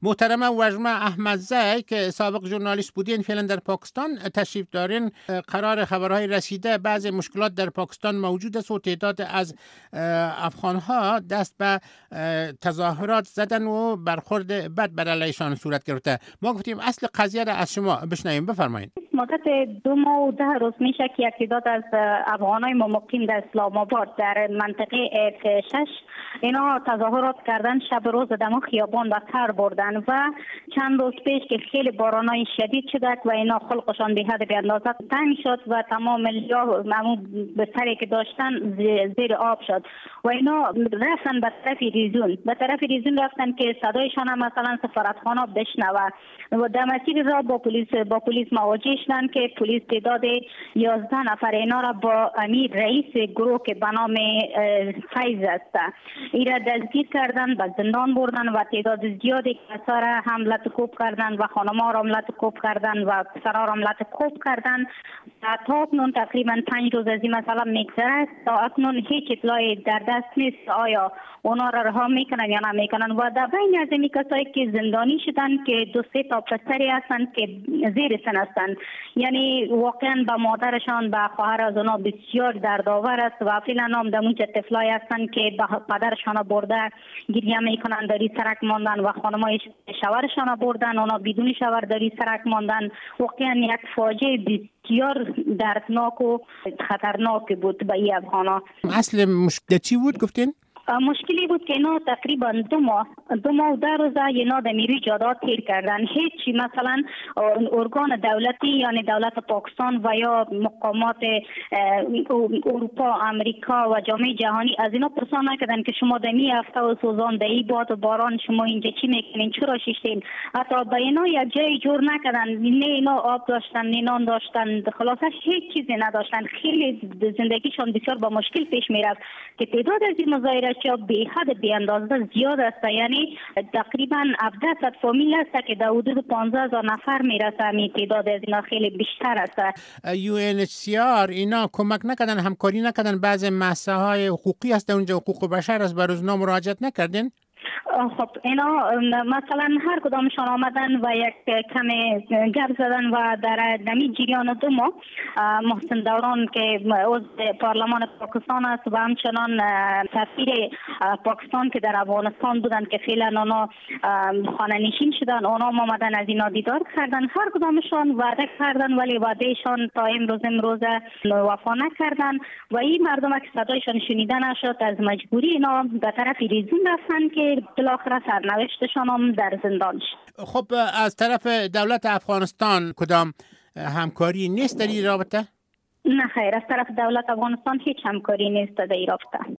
محترمه وجمه احمدزی که سابق ژورنالیست بودین فعلا در پاکستان تشریف دارین، قرار خبرهای رسیده بعضی مشکلات در پاکستان موجود است و تعداد از افغانها دست به تظاهرات زدن و برخورد بد بر علیهشان صورت گرفته. ما گفتیم اصل قضیه را از شما بشنویم، بفرمایید. مدت 2 ماه و 10 روز میشه که یک تعداد از افغانای مقیم در اسلام آباد در منطقه F6 اینا تظاهرات کردن، شب روز دم خیابان و تر بردن و چند روز پیش که خیلی بارانای شدید شد و اینا خلقشان به حد بی اندازه تنگ شد و تمام بستری که داشتن زیر آب شد و اینا رفتن به طرف ریزون رفتن که صدایشان هم مثلا سفارتخانه بشنوه و در مسیر را با پلیس مواجه شدن که پلیس تعداد 11 نفر اینا را با امیر رئیس گروه که به نام فیض است ایرا دستگیر کردن، به زندان بردن و تعداد زیادی کسا را حمله کوب کردن و خانم‌ها را حمله کوب کردن و پسرها را حمله کوب کردن. تا اکنون تقریبا 5 روز از این مسئله میگذره. تا اکنون هیچ اطلاعی در دست نیست آیا اونا را رها میکنن یا نمیکنن و در بین از این کسایی که زندانی شدن که 2-3 تا پسری هستند که زیر سن هستند، یعنی واقعا به مادرشان به خواهر از اونا بسیار دردآور است و فعلا هم در اونجا طفلای هستند که به پدرشان برده گریه میکنن، داری سرک ماندن و خانمای شوهرشان بردن اونا بدون شوهر داری سرک ماندن. واقعا یک فاجعه بسیار دردناک و خطرناک بود به این افغانا. اصل مشکل چی بود گفتین؟ مشکلی بود که اینا تقریبا 2 ماه و 10 روزه اینا در نیروی جادات تیر کردن. هیچی مثلا ارگان دولتی یعنی دولت پاکستان و یا مقامات اروپا، امریکا و جامعه جهانی از اینا پرسان نکردن که شما در این هفته و سوزان در این باد و باران شما اینجا چی میکنین، چرا شیشتین. حتی به اینا یک جای جور نکردن، نه اینا آب داشتن نه نان داشتن، خلاصه هیچ چیزی نداشتن. خیلی زندگیشان بسیار با مشکل پیش میرفت که تعداد از این مظاهره که به حد بی اندازه زیاد است، یعنی تقریبا 1700 فامیل است که در حدود 15000 نفر میرسه. همین تعداد از اینا خیلی بیشتر است. UNHCR اینا کمک نکردن، همکاری نکردن؟ بعضی مسائل حقوقی است اونجا، حقوق بشر است، به روزنامه مراجعت نکردین؟ خب اینا مثلا هر کدامشان آمدن و یک کم گپ زدن و در دمی جریان 2 ماه محسن دوران که عضو پارلمان پاکستان است و همچنان سفیر پاکستان که در افغانستان بودند که فعلا اونا خانه نشین شدن، اونا آمدن از اینا دیدار کردن. هر کدامشان وعده کردن ولی وعدهشان تا امروز وفا نکردن و این مردم که صدایشان شنیده نشد از مجبوری اینا به طرف ریزون رفتن که بالاخره سرنوشتشان هم در زندان شد. خب از طرف دولت افغانستان کدام همکاری نیست در این رابطه؟ نه خیر، از طرف دولت افغانستان هیچ همکاری نیست در این رابطه.